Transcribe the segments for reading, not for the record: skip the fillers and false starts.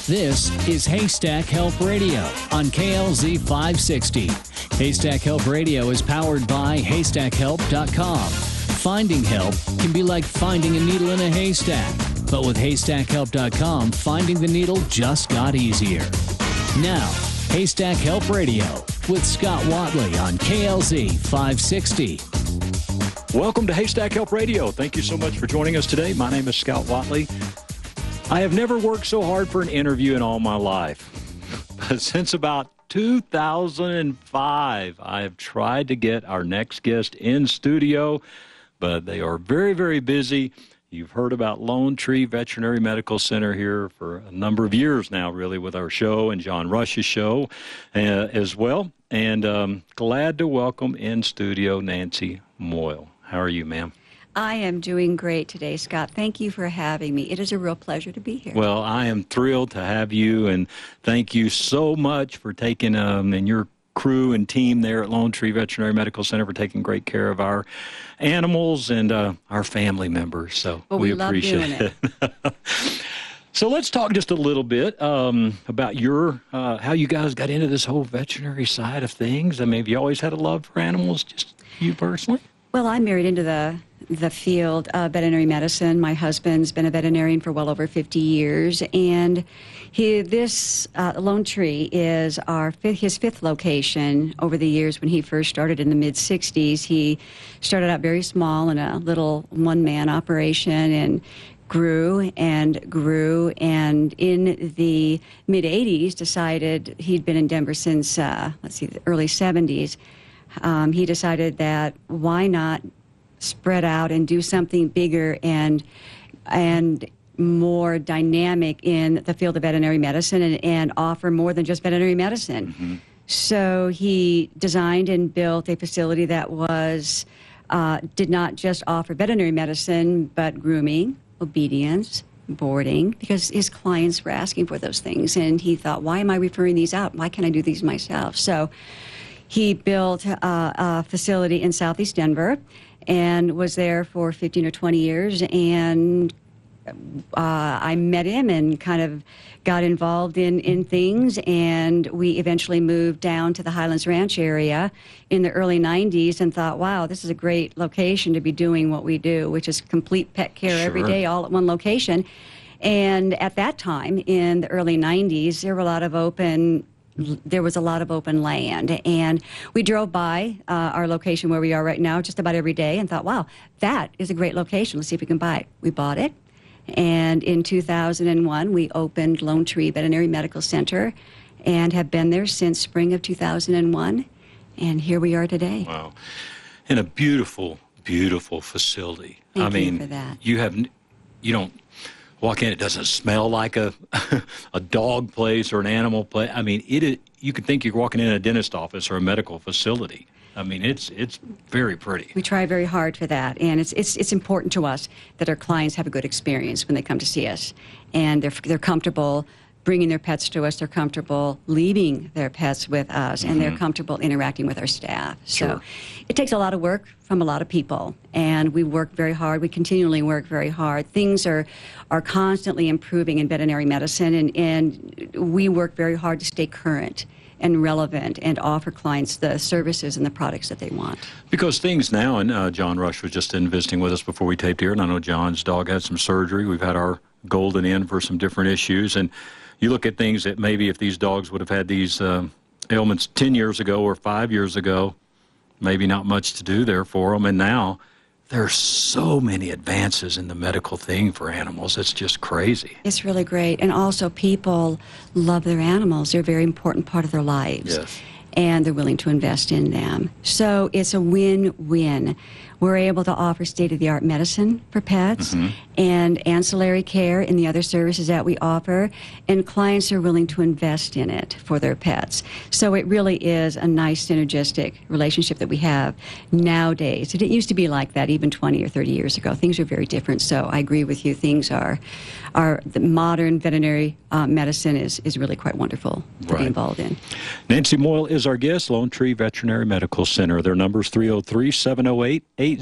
This is Haystack Help Radio on KLZ 560. Haystack Help Radio is powered by HaystackHelp.com. Finding help can be like finding a needle in a haystack, but with HaystackHelp.com, finding the needle just got easier. Now, Haystack Help Radio with Scott Watley on KLZ 560. Welcome to Haystack Help Radio. Thank you so much for joining us today. My name is Scott Watley. I have never worked so hard for an interview in all my life. But since about 2005, I have tried to get our next guest in studio, but they are very, very busy. You've heard about Lone Tree Veterinary Medical Center here for a number of years now, really, with our show and John Rush's show as well. And glad to welcome in studio Nancy Moyle. How are you, ma'am? I am doing great today, Scott. Thank you for having me. It is a real pleasure to be here. Well, I am thrilled to have you, and thank you so much for taking, and your crew and team there at Lone Tree Veterinary Medical Center for taking great care of our animals and our family members. So we appreciate it. So let's talk just a little bit about your how you guys got into this whole veterinary side of things. I mean, have you always had a love for animals, just you personally? Well, I married into the field of veterinary medicine. My husband's been a veterinarian for well over 50 years, and this Lone Tree is his fifth location over the years. When he first started in the mid-'60s, he started out very small in a little one-man operation and grew, and in the mid-'80s decided, he'd been in Denver since, the early '70s, he decided that why not spread out and do something bigger and more dynamic in the field of veterinary medicine and offer more than just veterinary medicine. Mm-hmm. So he designed and built a facility that was did not just offer veterinary medicine, but grooming, obedience, boarding, because his clients were asking for those things. And he thought, why am I referring these out? Why can't I do these myself? So he built a facility in Southeast Denver and was there for 15 or 20 years. And I met him and kind of got involved in things. And we eventually moved down to the Highlands Ranch area in the early '90s and thought, wow, this is a great location to be doing what we do, which is complete pet care every day, all at one location. And at that time, in the early '90s, there was a lot of open land, and we drove by our location where we are right now just about every day and thought, wow, that is a great location. Let's see if we can buy it. We bought it, and in 2001, we opened Lone Tree Veterinary Medical Center and have been there since spring of 2001, and here we are today. Wow. And a beautiful, beautiful facility. Thank you for that. You don't walk in, it doesn't smell like a dog place or an animal place. I mean, you could think you're walking in a dentist office or a medical facility. I mean, it's very pretty. We try very hard for that, and it's important to us that our clients have a good experience when they come to see us, and they're comfortable bringing their pets to us, they're comfortable leaving their pets with us, and they're comfortable interacting with our staff. Sure. So it takes a lot of work from a lot of people, and we work very hard. We continually work very hard. Things are constantly improving in veterinary medicine, and we work very hard to stay current and relevant and offer clients the services and the products that they want. Because things now, and John Rush was just in visiting with us before we taped here, and I know John's dog had some surgery. We've had our Golden in for some different issues, and you look at things that maybe if these dogs would have had these ailments 10 years ago or 5 years ago, maybe not much to do there for them. And now there are so many advances in the medical thing for animals. It's just crazy. It's really great. And also people love their animals. They're a very important part of their lives. Yes. And they're willing to invest in them. So it's a win-win. We're able to offer state-of-the-art medicine for pets and ancillary care in the other services that we offer, and clients are willing to invest in it for their pets. So it really is a nice synergistic relationship that we have nowadays. It didn't used to be like that even 20 or 30 years ago. Things are very different, so I agree with you. Things are the modern veterinary medicine is really quite wonderful to be involved in. Nancy Moyle is our guest, Lone Tree Veterinary Medical Center. Their number is 303-708-8050,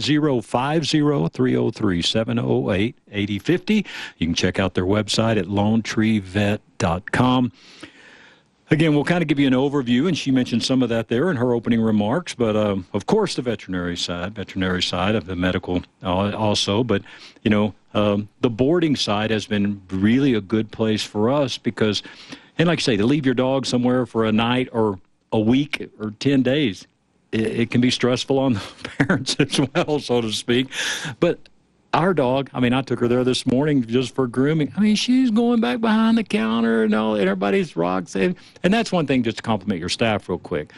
303-708-8050. You can check out their website at lonetreevet.com. KLZ560.com. Again, we'll kind of give you an overview, and she mentioned some of that there in her opening remarks, but of course the veterinary side of the medical also, but, the boarding side has been really a good place for us because, and like I say, to leave your dog somewhere for a night or a week or 10 days, it can be stressful on the parents as well, so to speak, but our dog, I took her there this morning just for grooming. She's going back behind the counter and everybody's rocks. And that's one thing, just to compliment your staff real quick.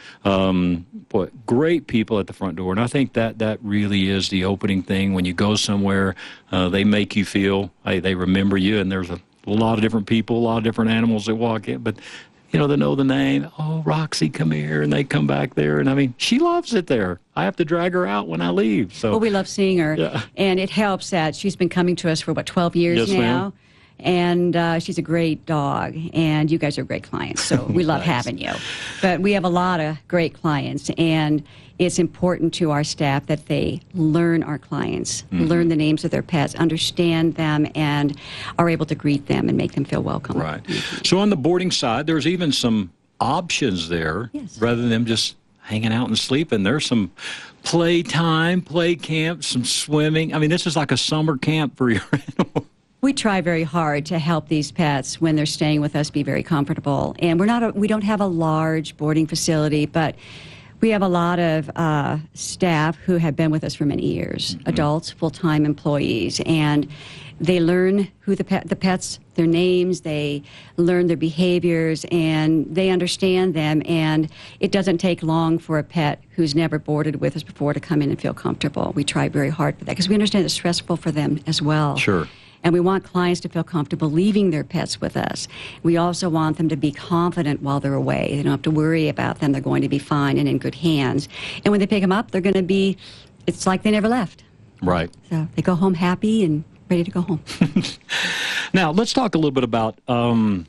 Great people at the front door. And I think that really is the opening thing. When you go somewhere, they make you feel, they remember you. And there's a lot of different people, a lot of different animals that walk in. But, they know the name. Oh, Roxy, come here. And they come back there. And, she loves it there. I have to drag her out when I leave. So, well, we love seeing her. Yeah. And it helps that she's been coming to us for, 12 years yes, now. Ma'am. And she's a great dog. And you guys are great clients. So we love having you. But we have a lot of great clients. And it's important to our staff that they learn our clients, learn the names of their pets, understand them, and are able to greet them and make them feel welcome. Right. So on the boarding side, there's even some options there. Yes. Rather than them just hanging out and sleeping. There's some play time, play camp, some swimming. This is like a summer camp for your animal. We try very hard to help these pets when they're staying with us be very comfortable. And we don't have a large boarding facility, but we have a lot of staff who have been with us for many years, adults, full-time employees, and they learn who the pets, their names, they learn their behaviors, and they understand them, and it doesn't take long for a pet who's never boarded with us before to come in and feel comfortable. We try very hard for that because we understand it's stressful for them as well. Sure. And we want clients to feel comfortable leaving their pets with us. We also want them to be confident while they're away. They don't have to worry about them. They're going to be fine and in good hands. And when they pick them up, they're going to be, it's like they never left. Right. So they go home happy and ready to go home. Now, let's talk a little bit about what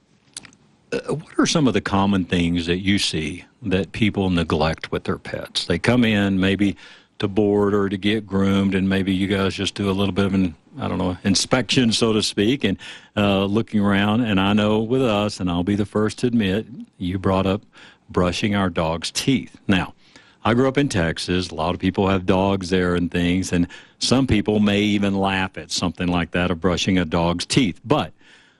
are some of the common things that you see that people neglect with their pets? They come in maybe to board or to get groomed, and maybe you guys just do a little bit of an, inspection, so to speak, and looking around. And I know with us, and I'll be the first to admit, you brought up brushing our dog's teeth. Now, I grew up in Texas. A lot of people have dogs there and things, and some people may even laugh at something like that of brushing a dog's teeth. But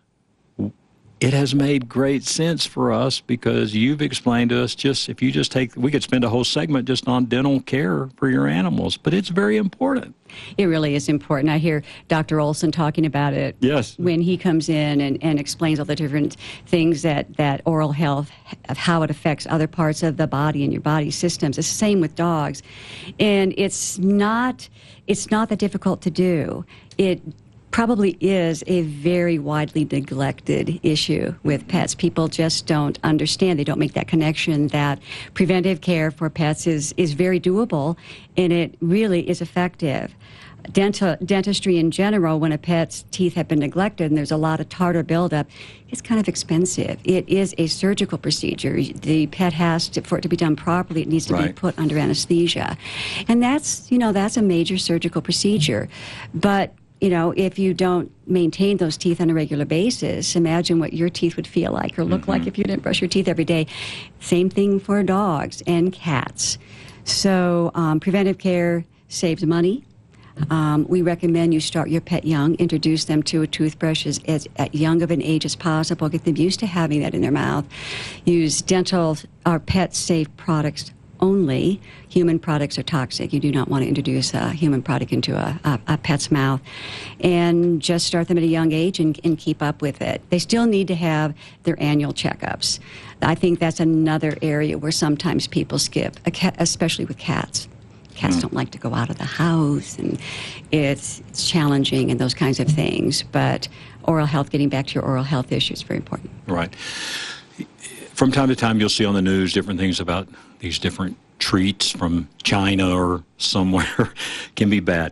it has made great sense for us because you've explained to us we could spend a whole segment just on dental care for your animals, but it's very important. It really is important. I hear Dr. Olson talking about it. Yes. When he comes in and explains all the different things that oral health, of how it affects other parts of the body and your body systems. It's the same with dogs. And it's not that difficult to do. It probably is a very widely neglected issue with pets. People just don't understand. They don't make that connection that preventive care for pets is very doable, and it really is effective. Dentistry in general, when a pet's teeth have been neglected and there's a lot of tartar buildup, it's kind of expensive. It is a surgical procedure. The pet for it to be done properly, it needs to be put under anesthesia. And that's a major surgical procedure. But if you don't maintain those teeth on a regular basis, imagine what your teeth would feel like or look like if you didn't brush your teeth every day. Same thing for dogs and cats. So preventive care saves money. We recommend you start your pet young, introduce them to a toothbrush at young of an age as possible, get them used to having that in their mouth. Use our pet-safe products only. Human products are toxic. You do not want to introduce a human product into a pet's mouth. And just start them at a young age and keep up with it. They still need to have their annual checkups. I think that's another area where sometimes people skip, especially with cats. Cats don't like to go out of the house, and it's challenging and those kinds of things. But oral health, getting back to your oral health issue, is very important. Right. From time to time, you'll see on the news different things about these different treats from China or somewhere can be bad.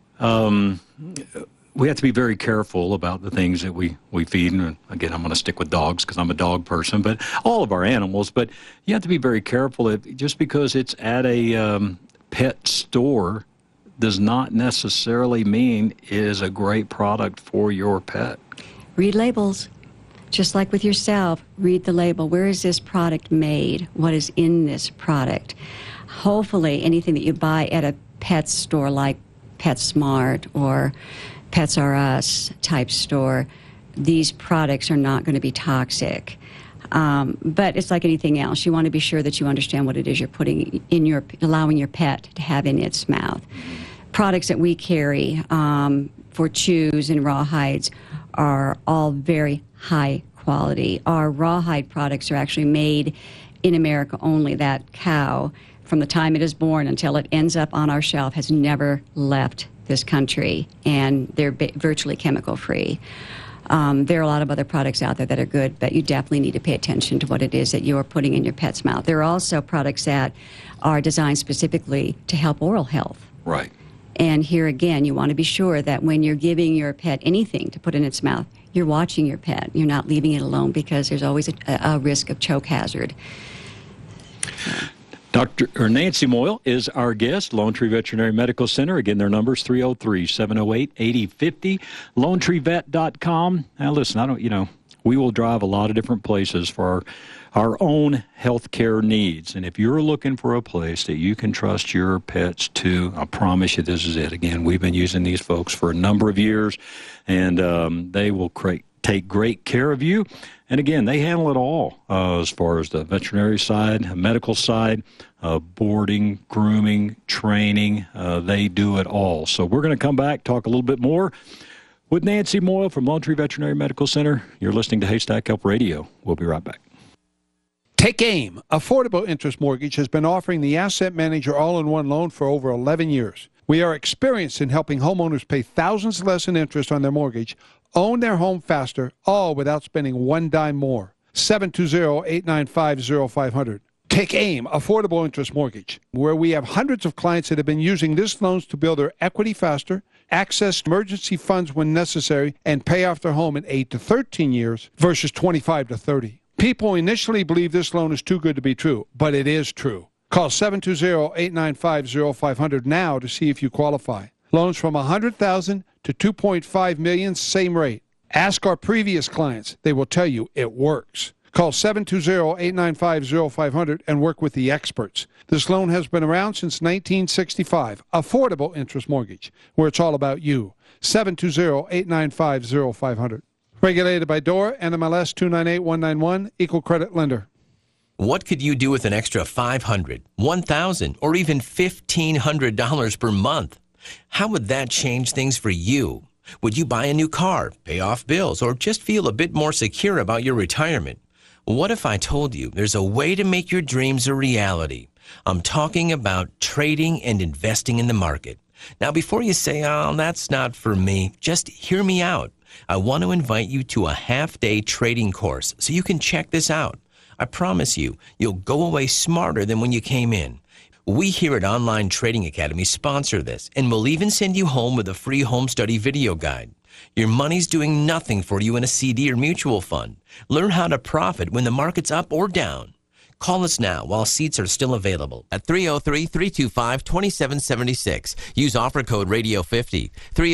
We have to be very careful about the things that we feed. And again, I'm going to stick with dogs because I'm a dog person, but all of our animals. But you have to be very careful. Just because it's at a pet store does not necessarily mean it is a great product for your pet. Read labels. Just like with yourself, read the label. Where is this product made? What is in this product? Hopefully, anything that you buy at a pet store like PetSmart or Pets R Us type store, these products are not going to be toxic. But it's like anything else. You want to be sure that you understand what it is you're putting in allowing your pet to have in its mouth. Products that we carry for chews and rawhides are all very high quality. Our rawhide products are actually made in America only. That cow, from the time it is born until it ends up on our shelf, has never left this country, and they're virtually chemical free. There are a lot of other products out there that are good, but you definitely need to pay attention to what it is that you're putting in your pet's mouth. There are also products that are designed specifically to help oral health. Right. And here again, you want to be sure that when you're giving your pet anything to put in its mouth, you're watching your pet. You're not leaving it alone, because there's always a risk of choke hazard. Nancy Moyle is our guest, Lone Tree Veterinary Medical Center. Again, their number is 303-708-8050, LoneTreeVet.com. Now, listen, we will drive a lot of different places for our own health care needs. And if you're looking for a place that you can trust your pets to, I promise you this is it. Again, we've been using these folks for a number of years, and they will take great care of you. And again, they handle it all as far as the veterinary side, medical side, boarding, grooming, training. They do it all. So we're going to come back, talk a little bit more with Nancy Moyle from Lone Tree Veterinary Medical Center. You're listening to Haystack Help Radio. We'll be right back. Take AIM. Affordable Interest Mortgage has been offering the Asset Manager all-in-one loan for over 11 years. We are experienced in helping homeowners pay thousands less in interest on their mortgage, own their home faster, all without spending one dime more. 720-895-0500. Take AIM, Affordable Interest Mortgage, where we have hundreds of clients that have been using this loans to build their equity faster, access emergency funds when necessary, and pay off their home in 8 to 13 years versus 25 to 30. People initially believe this loan is too good to be true, but it is true. Call 720-895-0500 now to see if you qualify. Loans from $100,000 to $2.5 million, same rate. Ask our previous clients. They will tell you it works. Call 720-895-0500 and work with the experts. This loan has been around since 1965. Affordable Interest Mortgage, where it's all about you. 720-895-0500. Regulated by DORA, NMLS 298191, Equal Credit Lender. What could you do with an extra $500, $1,000, or even $1,500 per month? How would that change things for you? Would you buy a new car, pay off bills, or just feel a bit more secure about your retirement? What if I told you there's a way to make your dreams a reality? I'm talking about trading and investing in the market. Now, before you say, oh, that's not for me, just hear me out. I want to invite you to a half-day trading course so you can check this out. I promise you, you'll go away smarter than when you came in. We here at Online Trading Academy sponsor this, and we'll even send you home with a free home study video guide. Your money's doing nothing for you in a CD or mutual fund. Learn how to profit when the market's up or down. Call us now while seats are still available at 303-325-2776. Use offer code Radio50.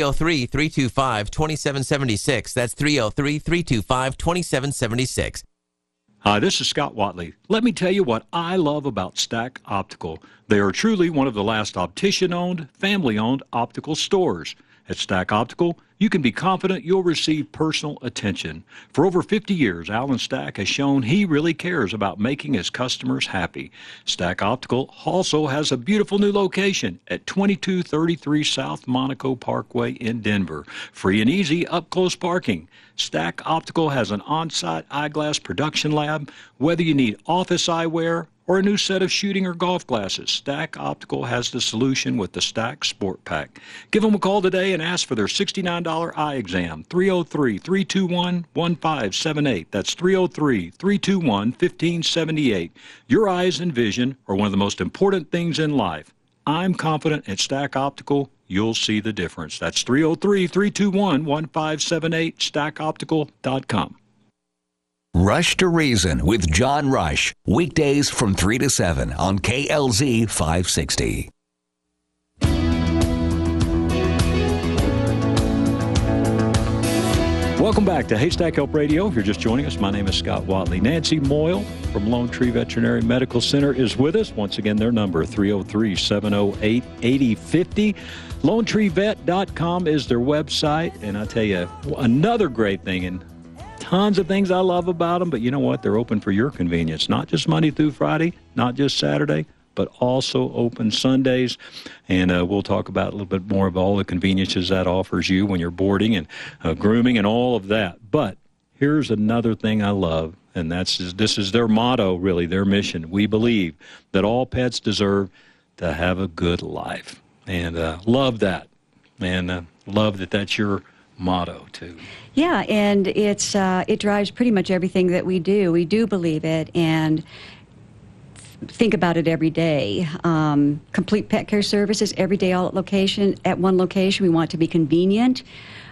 303-325-2776. That's 303-325-2776. Hi, this is Scott Watley. Let me tell you what I love about Stack Optical. They are truly one of the last optician-owned, family-owned optical stores. At Stack Optical, you can be confident you'll receive personal attention. For over 50 years, Alan Stack has shown he really cares about making his customers happy. Stack Optical also has a beautiful new location at 2233 South Monaco Parkway in Denver. Free and easy up-close parking. Stack Optical has an on-site eyeglass production lab. Whether you need office eyewear or a new set of shooting or golf glasses, Stack Optical has the solution with the Stack Sport Pack. Give them a call today and ask for their $69 eye exam. 303-321-1578. That's 303-321-1578. Your eyes and vision are one of the most important things in life. I'm confident at Stack Optical you'll see the difference. That's 303-321-1578, stackoptical.com. Rush to Reason with John Rush. Weekdays from 3 to 7 on KLZ 560. Welcome back to Haystack Help Radio. If you're just joining us, my name is Scott Watley. Nancy Moyle from Lone Tree Veterinary Medical Center is with us. Once again, their number, 303-708-8050. LoneTreeVet.com is their website. And I tell you, another great thing, and tons of things I love about them, but you know what? They're open for your convenience, not just Monday through Friday, not just Saturday, but also open Sundays. And we'll talk about a little bit more of all the conveniences that offers you when you're boarding and grooming and all of that. But here's another thing I love, and this is their motto, really, their mission. We believe that all pets deserve to have a good life. And love that. And love that that's your motto, too. Yeah, and it drives pretty much everything that we do. We do believe it and think about it every day. Complete pet care services every day, all at one location. We want it to be convenient.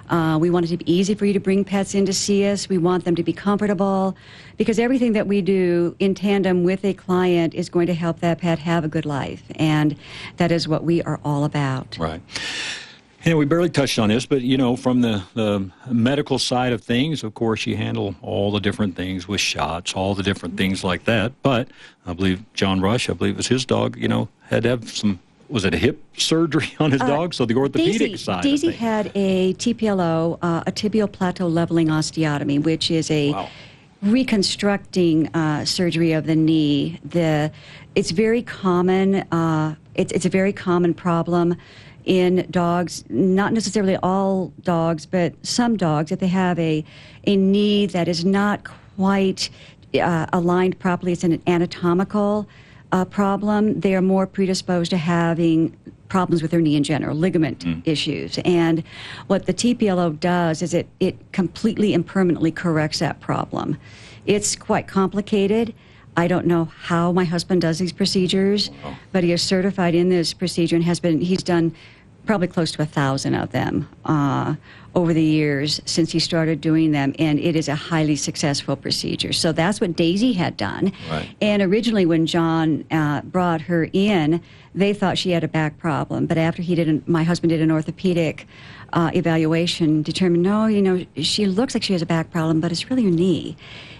We want it to be easy for you to bring pets in to see us. We want them to be comfortable, because everything that we do in tandem with a client is going to help that pet have a good life, and that is what we are all about. Right. And we barely touched on this, but, you know, from the medical side of things, of course, you handle all the different things with shots, all the different things like that. But I believe John Rush, it was his dog, you know, had to have some, was it a hip surgery on his dog? So the orthopedic side Daisy of things. had a TPLO, a tibial plateau leveling osteotomy, which is a reconstructing surgery of the knee. It's very common. It's a very common problem in dogs, not necessarily all dogs, but some dogs, if they have a knee that is not quite aligned properly, it's an anatomical problem, they are more predisposed to having problems with their knee in general, ligament issues. And what the TPLO does is it completely and permanently corrects that problem. It's quite complicated. I don't know how my husband does these procedures, but he is certified in this procedure and he's done probably close to 1,000 of them over the years since he started doing them, and it is a highly successful procedure. So that's what Daisy had done. Right. And originally when John brought her in, they thought she had a back problem, but after my husband did an orthopedic evaluation, determined, no, you know, she looks like she has a back problem, but it's really her knee.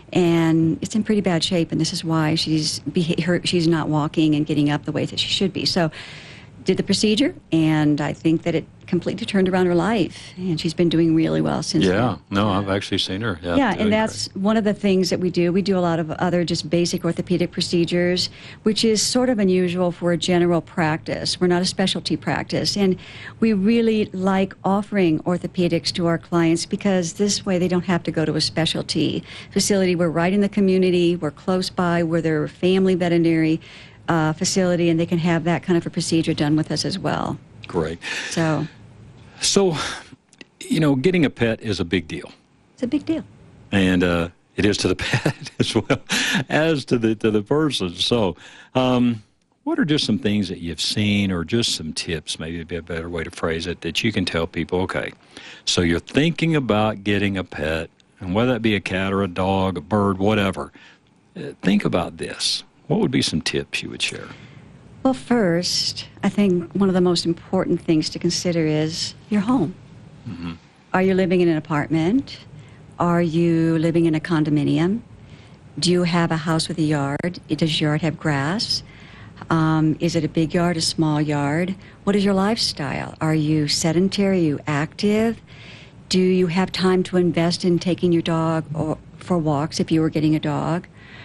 And it's in pretty bad shape, and this is why she's not walking and getting up the way that she should be. So did the procedure, and I think that it completely turned around her life, and she's been doing really well since then. Yeah, no, I've actually seen her. Yeah, and that's one of the things that we do. We do a lot of other just basic orthopedic procedures, which is sort of unusual for a general practice. We're not a specialty practice, and we really like offering orthopedics to our clients because this way they don't have to go to a specialty facility. We're right in the community, we're close by, we're their family veterinary facility, and they can have that kind of a procedure done with us as well. Great. So, you know, getting a pet is a big deal. it's a big deal. And it is to the pet as well as to the person. So what are just some things that you've seen, or just some tips, maybe be a better way to phrase it, that you can tell people, okay, so you're thinking about getting a pet, and whether that be a cat or a dog, a bird, whatever, think about this. What would be some tips you would share? Well, first, I think one of the most important things to consider is your home. Mm-hmm. Are you living in an apartment? Are you living in a condominium? Do you have a house with a yard? Does your yard have grass? Is it a big yard, a small yard? What is your lifestyle? Are you sedentary? Are you active? Do you have time to invest in taking your dog for walks if you were getting a dog?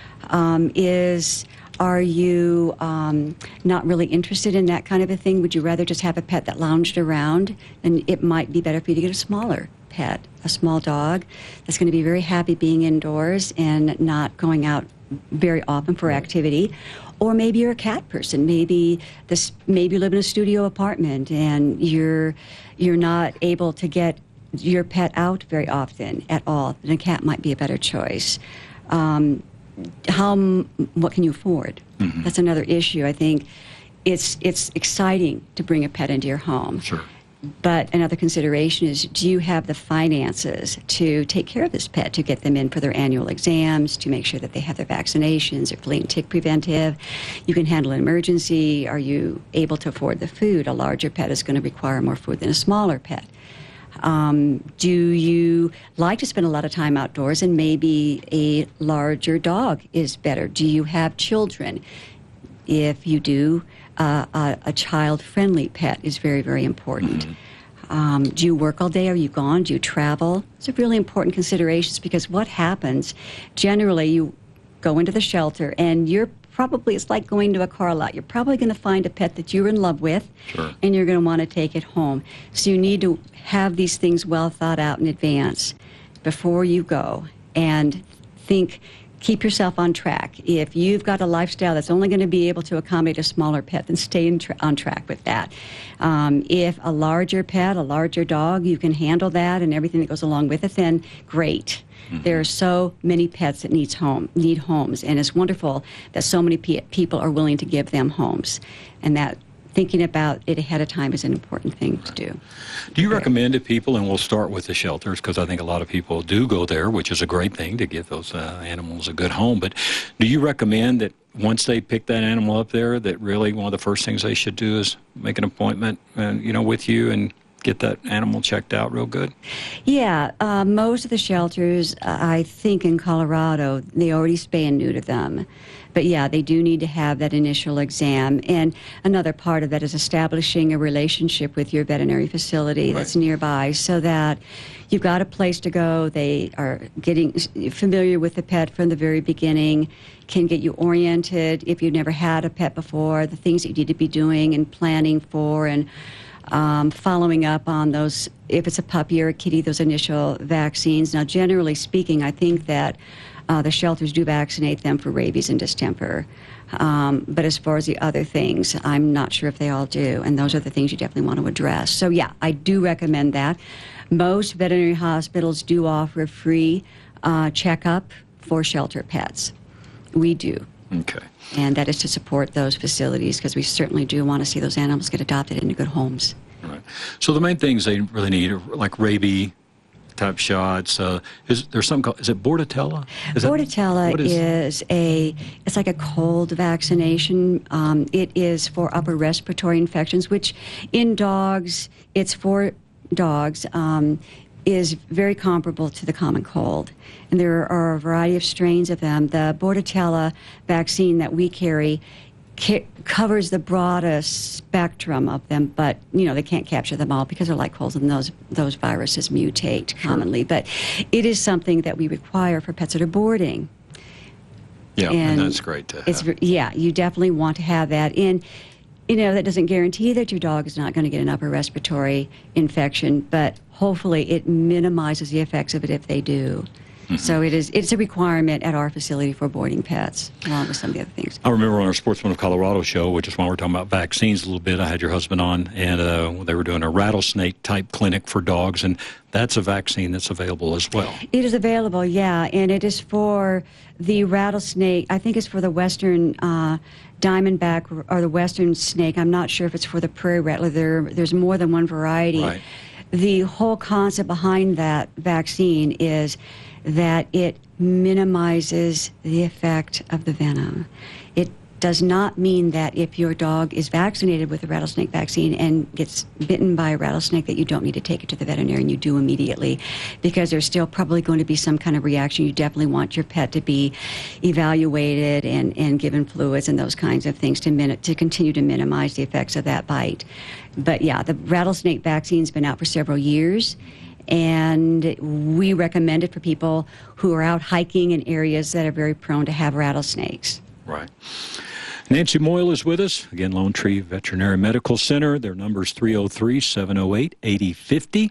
Are you not really interested in that kind of a thing? Would you rather just have a pet that lounged around? And it might be better for you to get a smaller pet, a small dog that's going to be very happy being indoors and not going out very often for activity. Or maybe you're a cat person. Maybe you live in a studio apartment and you're not able to get your pet out very often at all. Then a cat might be a better choice. What can you afford? Mm-hmm. That's another issue. I think it's exciting to bring a pet into your home. Sure. But another consideration is, do you have the finances to take care of this pet, to get them in for their annual exams, to make sure that they have their vaccinations, their flea and tick preventive? You can handle an emergency. Are you able to afford the food? A larger pet is going to require more food than a smaller pet. Do you like to spend a lot of time outdoors, and maybe a larger dog is better? Do you have children? If you do, a child-friendly pet is very, very important. Do you work all day? Are you gone? Do you travel? Those are really important considerations, because what happens, generally you go into the shelter and it's like going to a car lot. You're probably going to find a pet that you're in love with, and you're going to want to take it home. So you need to have these things well thought out in advance before you go, and keep yourself on track. If you've got a lifestyle that's only going to be able to accommodate a smaller pet, then stay on track with that. If a larger pet, a larger dog, you can handle that and everything that goes along with it, then great. There are so many pets that need homes, and it's wonderful that so many people are willing to give them homes, and that thinking about it ahead of time is an important thing to do. Do you recommend to people, and we'll start with the shelters, because I think a lot of people do go there, which is a great thing to give those animals a good home, but do you recommend that once they pick that animal up there, that really one of the first things they should do is make an appointment with you and get that animal checked out real good? Yeah, most of the shelters, I think in Colorado, they already spay and neuter them. But yeah, they do need to have that initial exam. And another part of that is establishing a relationship with your veterinary facility that's nearby, so that you've got a place to go. They are getting familiar with the pet from the very beginning, can get you oriented if you've never had a pet before, the things that you need to be doing and planning for, and following up on those, if it's a puppy or a kitty, those initial vaccines. Now, generally speaking, I think that the shelters do vaccinate them for rabies and distemper. But as far as the other things, I'm not sure if they all do, and those are the things you definitely want to address. So yeah, I do recommend that. Most veterinary hospitals do offer a free checkup for shelter pets. We do. Okay. And that is to support those facilities, because we certainly do want to see those animals get adopted into good homes. Right. So the main things they really need are like rabies type shots. Is there something called, is it Bordetella? Bordetella it's like a cold vaccination. It is for upper respiratory infections, which in dogs, it's for dogs, is very comparable to the common cold. And there are a variety of strains of them. The Bordetella vaccine that we carry covers the broadest spectrum of them, but they can't capture them all because they're like colds, and those viruses mutate commonly. But it is something that we require for pets that are boarding. Yeah, and that's great to have. Yeah, you definitely want to have that. And that doesn't guarantee that your dog is not going to get an upper respiratory infection, but hopefully it minimizes the effects of it if they do. So it's a requirement at our facility for boarding pets, along with some of the other things. I remember on our Sportsman of Colorado show, which is why we're talking about vaccines a little bit, I had your husband on, and they were doing a rattlesnake-type clinic for dogs, and that's a vaccine that's available as well. It is available, yeah, and it is for the rattlesnake. I think it's for the western diamondback or the western snake. I'm not sure if it's for the prairie rattler. There's more than one variety. Right. The whole concept behind that vaccine is that it minimizes the effect of the venom. It does not mean that if your dog is vaccinated with a rattlesnake vaccine and gets bitten by a rattlesnake that you don't need to take it to the veterinarian. You do immediately, because there's still probably going to be some kind of reaction. You definitely want your pet to be evaluated and given fluids and those kinds of things to continue to minimize the effects of that bite. But yeah, the rattlesnake vaccine's been out for several years, and we recommend it for people who are out hiking in areas that are very prone to have rattlesnakes. Right. Nancy Moyle is with us. Again, Lone Tree Veterinary Medical Center. Their number is 303-708-8050,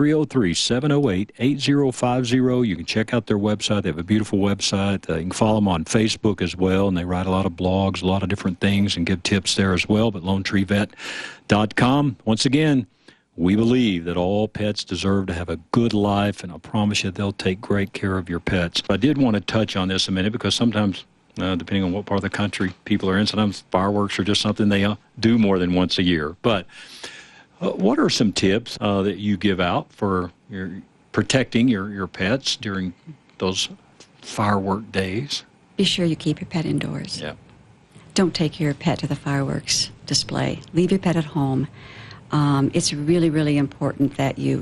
303-708-8050. You can check out their website. They have a beautiful website. You can follow them on Facebook as well, and they write a lot of blogs, a lot of different things, and give tips there as well. But LoneTreeVet.com. Once again, we believe that all pets deserve to have a good life, and I promise you they'll take great care of your pets. I did want to touch on this a minute, because sometimes, depending on what part of the country people are in, sometimes fireworks are just something they do more than once a year. But what are some tips that you give out for protecting your pets during those firework days? Be sure you keep your pet indoors. Yeah. Don't take your pet to the fireworks display. Leave your pet at home. It's really, really important that you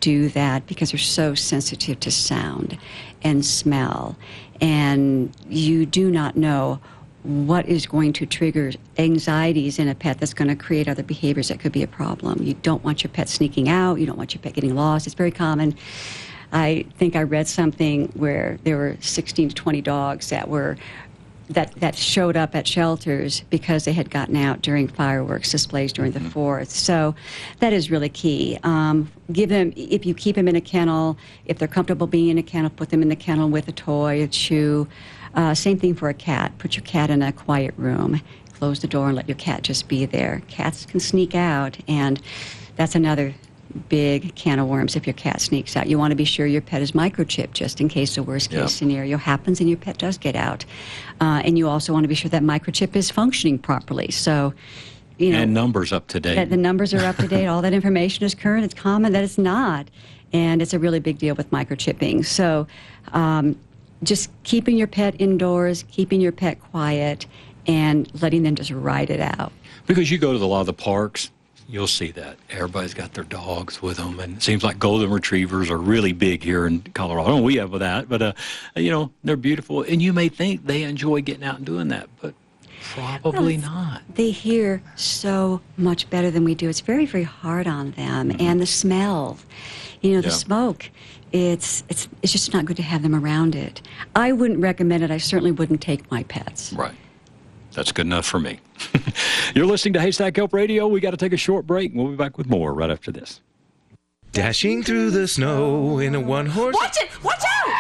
do that because they're so sensitive to sound and smell. And you do not know what is going to trigger anxieties in a pet that's going to create other behaviors that could be a problem. You don't want your pet sneaking out. You don't want your pet getting lost. It's very common. I think I read something where there were 16 to 20 dogs that showed up at shelters because they had gotten out during fireworks displays during the 4th. So that is really key. Give them, if you keep them in a kennel, if they're comfortable being in a kennel, put them in the kennel with a toy, a chew. Same thing for a cat. Put your cat in a quiet room. Close the door and let your cat just be there. Cats can sneak out, and that's another big can of worms if your cat sneaks out. You want to be sure your pet is microchipped just in case the worst case scenario happens and your pet does get out. And you also want to be sure that microchip is functioning properly. So, you know, and numbers up to date. That the numbers are up to date. All that information is current. It's common that it's not. And it's a really big deal with microchipping. So just keeping your pet indoors, keeping your pet quiet, and letting them just ride it out. Because you go to a lot of the parks, you'll see that. Everybody's got their dogs with them, and it seems like golden retrievers are really big here in Colorado. We have that, but, you know, they're beautiful. And you may think they enjoy getting out and doing that, but probably not. They hear so much better than we do. It's very, very hard on them. And the smell, you know, the smoke, it's just not good to have them around it. I wouldn't recommend it. I certainly wouldn't take my pets. Right. That's good enough for me. You're listening to Haystack Help Radio. We got to take a short break. We'll be back with more right after this. Dashing through the snow in a one-horse... Watch it! Watch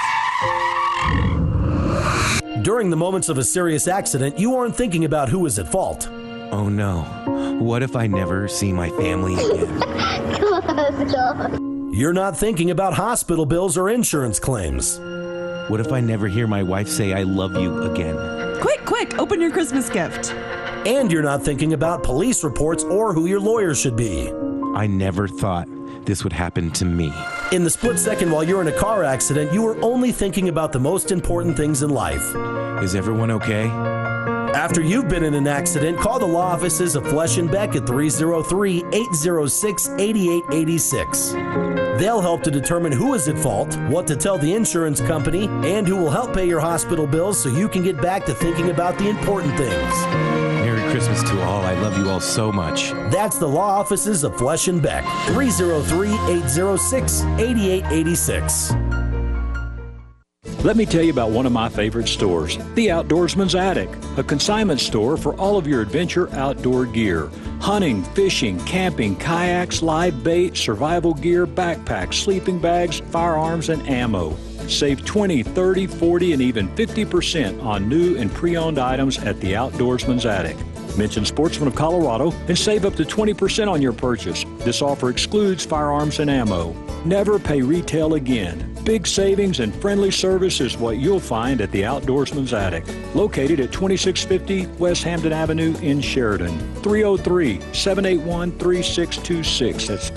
out! During the moments of a serious accident, you aren't thinking about who is at fault. Oh no. What if I never see my family again? You're not thinking about hospital bills or insurance claims. What if I never hear my wife say I love you again? Quick, open your Christmas gift. And you're not thinking about police reports or who your lawyer should be. I never thought this would happen to me. In the split second while you're in a car accident, you are only thinking about the most important things in life. Is everyone okay? After you've been in an accident, call the law offices of Flesh and Beck at 303-806-8886. They'll help to determine who is at fault, what to tell the insurance company, and who will help pay your hospital bills so you can get back to thinking about the important things. Merry Christmas to all. I love you all so much. That's the law offices of Flesh and Beck. 303-806-8886. Let me tell you about one of my favorite stores, The Outdoorsman's Attic, a consignment store for all of your adventure outdoor gear. Hunting, fishing, camping, kayaks, live bait, survival gear, backpacks, sleeping bags, firearms, and ammo. Save 20, 30, 40, and even 50% on new and pre-owned items at The Outdoorsman's Attic. Mention Sportsman of Colorado and save up to 20% on your purchase. This offer excludes firearms and ammo. Never pay retail again. Big savings and friendly service is what you'll find at the Outdoorsman's Attic, located at 2650 West Hampton Avenue in Sheridan. 303-781-3626. That's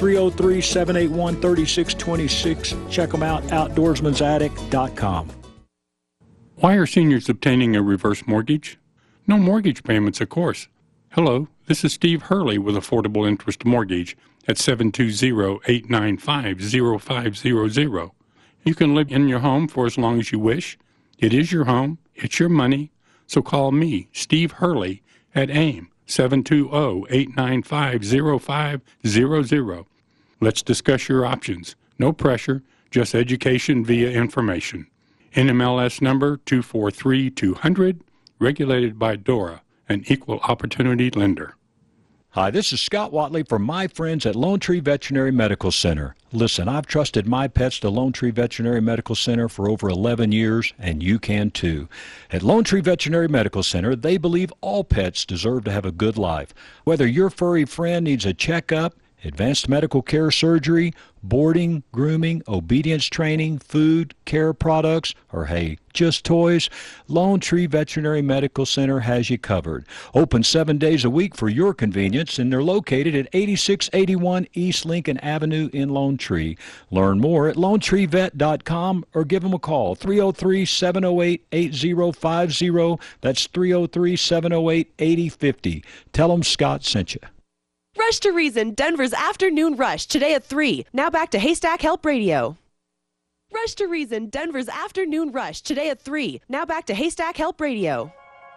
303-781-3626. Check them out, outdoorsmansattic.com. Why are seniors obtaining a reverse mortgage? No mortgage payments, of course. Hello, this is Steve Hurley with Affordable Interest Mortgage at 720-895-0500. You can live in your home for as long as you wish. It is your home. It's your money. So call me, Steve Hurley, at AIM, 720-895-0500. Let's discuss your options. No pressure, just education via information. NMLS number 243200. Regulated by DORA, an equal opportunity lender. Hi, this is Scott Watley from my friends at Lone Tree Veterinary Medical Center. Listen, I've trusted my pets to Lone Tree Veterinary Medical Center for over 11 years, and you can too. At Lone Tree Veterinary Medical Center, they believe all pets deserve to have a good life. Whether your furry friend needs a checkup, advanced medical care surgery, boarding, grooming, obedience training, food, care products, or hey, just toys, Lone Tree Veterinary Medical Center has you covered. Open 7 days a week for your convenience, and they're located at 8681 East Lincoln Avenue in Lone Tree. Learn more at LoneTreeVet.com or give them a call, 303-708-8050. That's 303-708-8050. Tell them Scott sent you. Rush to Reason, Denver's Afternoon Rush, today at 3. Now back to Haystack Help Radio. Rush to Reason, Denver's Afternoon Rush, today at 3. Now back to Haystack Help Radio.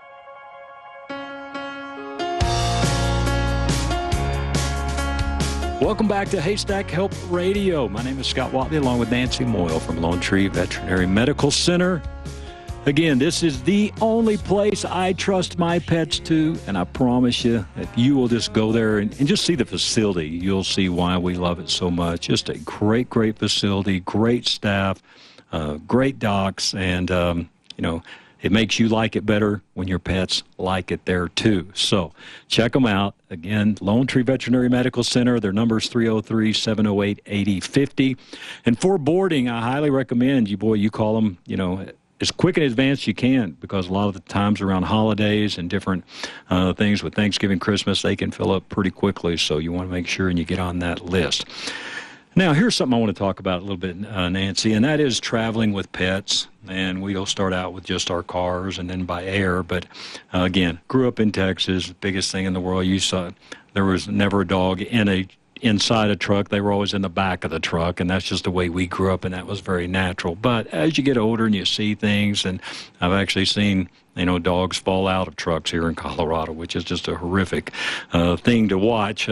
Welcome back to Haystack Help Radio. My name is Scott Watley, along with Nancy Moyle from Lone Tree Veterinary Medical Center. Again, this is the only place I trust my pets to, and I promise you, if you will just go there and just see the facility, you'll see why we love it so much. Just a great, great facility, great staff, great docs, and, it makes you like it better when your pets like it there, too. So check them out. Again, Lone Tree Veterinary Medical Center. Their number is 303-708-8050. And for boarding, I highly recommend you call them, as quick in advance you can, because a lot of the times around holidays and different things with Thanksgiving, Christmas, they can fill up pretty quickly. So you want to make sure and you get on that list. Now, here's something I want to talk about a little bit, Nancy, and that is traveling with pets. And we'll start out with just our cars and then by air. But, again, grew up in Texas, biggest thing in the world. You saw there was never a dog inside a truck. They were always in the back of the truck, and that's just the way we grew up, and that was very natural. But as you get older and you see things, and I've actually seen dogs fall out of trucks here in Colorado, which is just a horrific thing to watch.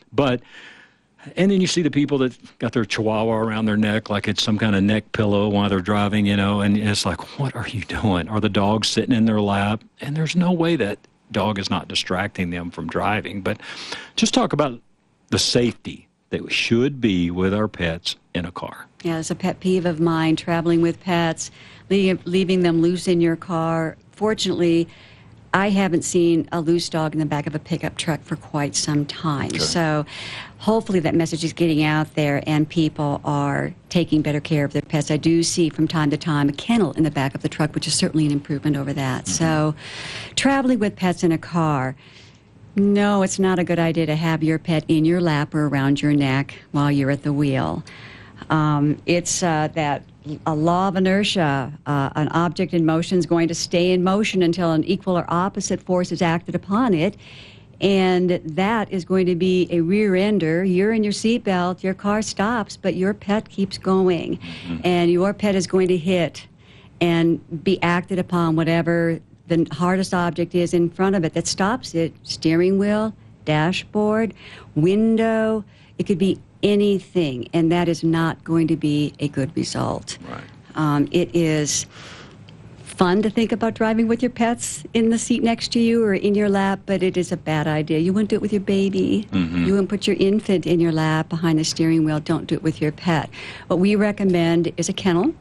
And then you see the people that got their chihuahua around their neck like it's some kind of neck pillow while they're driving, and it's like, what are you doing? Are the dogs sitting in their lap? And there's no way that dog is not distracting them from driving. But just talk about the safety that should be with our pets in a car. Yeah, it's a pet peeve of mine, traveling with pets, leaving them loose in your car. Fortunately, I haven't seen a loose dog in the back of a pickup truck for quite some time. Okay. So hopefully that message is getting out there and people are taking better care of their pets. I do see from time to time a kennel in the back of the truck, which is certainly an improvement over that. Mm-hmm. So traveling with pets in a car, no, it's not a good idea to have your pet in your lap or around your neck while you're at the wheel. It's that a law of inertia. An object in motion is going to stay in motion until an equal or opposite force is acted upon it. And that is going to be a rear ender. You're in your seatbelt, your car stops, but your pet keeps going. Mm-hmm. And your pet is going to hit and be acted upon whatever the hardest object is in front of it that stops it. Steering wheel, dashboard, window, it could be anything, and that is not going to be a good result. Right. It is fun to think about driving with your pets in the seat next to you or in your lap, but it is a bad idea. You wouldn't do it with your baby. Mm-hmm. You wouldn't put your infant in your lap behind the steering wheel. Don't do it with your pet. What we recommend is a kennel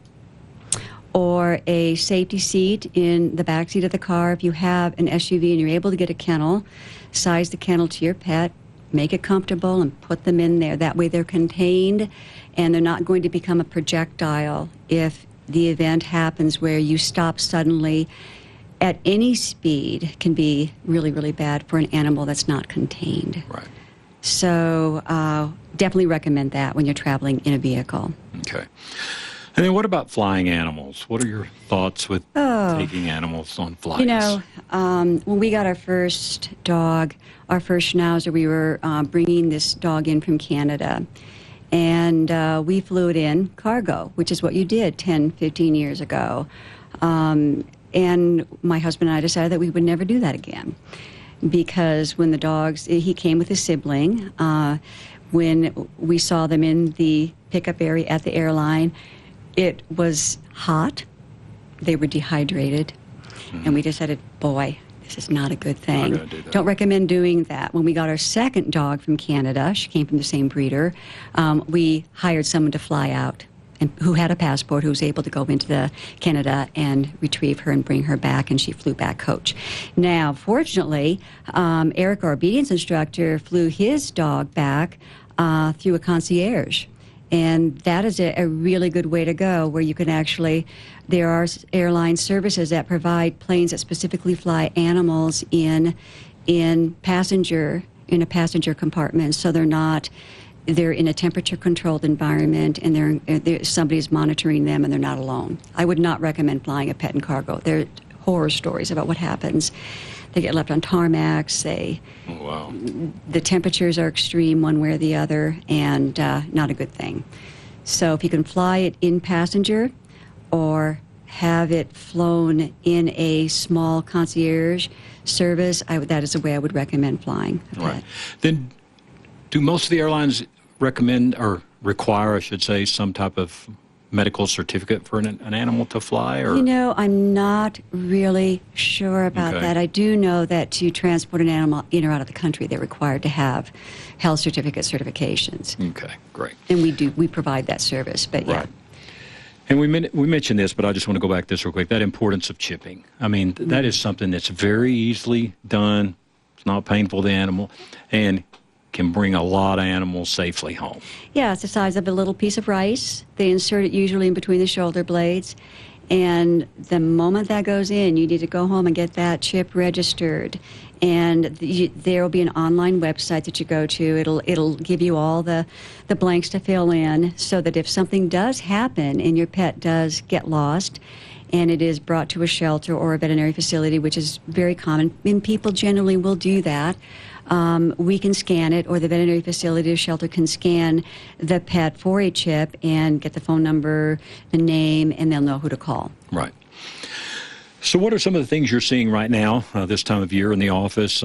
or a safety seat in the back seat of the car. If you have an SUV and you're able to get a kennel, size the kennel to your pet, make it comfortable, and put them in there. That way they're contained, and they're not going to become a projectile if the event happens where you stop suddenly at any speed. Can be really, really bad for an animal that's not contained. Right. So definitely recommend that when you're traveling in a vehicle. Okay. And then what about flying animals? What are your thoughts with taking animals on flights? When we got our first dog, our first Schnauzer, we were bringing this dog in from Canada. And we flew it in cargo, which is what you did 10, 15 years ago. And my husband and I decided that we would never do that again. Because when the dogs, he came with his sibling. When we saw them in the pickup area at the airline, it was hot. They were dehydrated. Mm-hmm. And we decided, boy, this is not a good thing. Don't recommend doing that. When we got our second dog from Canada, she came from the same breeder, we hired someone to fly out and who had a passport, who was able to go into Canada and retrieve her and bring her back, and she flew back coach. Now, fortunately, Eric, our obedience instructor, flew his dog back through a concierge. And that is a really good way to go, where you can actually, there are airline services that provide planes that specifically fly animals in a passenger compartment, so they're in a temperature-controlled environment, and somebody's monitoring them, and they're not alone. I would not recommend flying a pet in cargo. They're horror stories about what happens. They get left on tarmacs. Wow. The temperatures are extreme one way or the other, and not a good thing. So if you can fly it in passenger or have it flown in a small concierge service, that is the way I would recommend flying a pet. Right. Then do most of the airlines recommend or require, I should say, some type of medical certificate for an animal to fly? Or? I'm not really sure about that. I do know that to transport an animal in or out of the country, they're required to have health certifications. Okay, great. And we provide that service, but yeah. Right. And we mentioned this, but I just want to go back to this real quick, that importance of chipping. I mean, that is something that's very easily done. It's not painful to the animal, and can bring a lot of animals safely home. Yeah, it's the size of a little piece of rice. They insert it usually in between the shoulder blades. And the moment that goes in, you need to go home and get that chip registered. And there will be an online website that you go to. It'll give you all the blanks to fill in, so that if something does happen and your pet does get lost and it is brought to a shelter or a veterinary facility, which is very common, and people generally will do that, we can scan it, or the veterinary facility or shelter can scan the pet for a chip and get the phone number, the name, and they'll know who to call. Right. So what are some of the things you're seeing right now, this time of year in the office,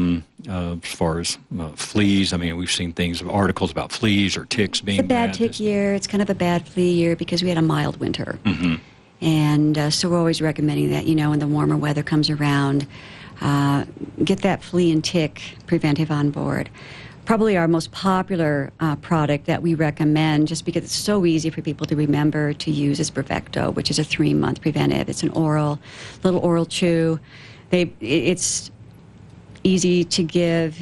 as far as fleas? I mean, we've seen articles about fleas or ticks being It's a bad tick year. It's kind of a bad flea year because we had a mild winter. Mm-hmm. And so we're always recommending that, when the warmer weather comes around, get that flea and tick preventive on board. Probably our most popular product that we recommend, just because it's so easy for people to remember to use, is Bravecto, which is a 3-month preventive. It's an little oral chew. It's easy to give,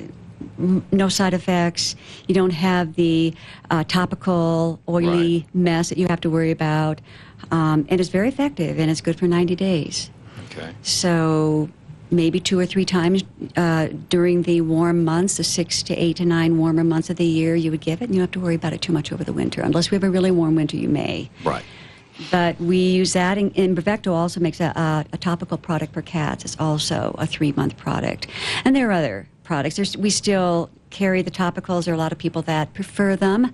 no side effects. You don't have the topical, oily mess that you have to worry about. And it's very effective, and it's good for 90 days. Okay. So maybe 2 or 3 times during the warm months, the 6 to 8 to 9 warmer months of the year, you would give it, and you don't have to worry about it too much over the winter. Unless we have a really warm winter, you may. Right. But we use that, and Bravecto also makes a topical product for cats. It's also a 3-month product. And there are other products. We still carry the topicals. There are a lot of people that prefer them.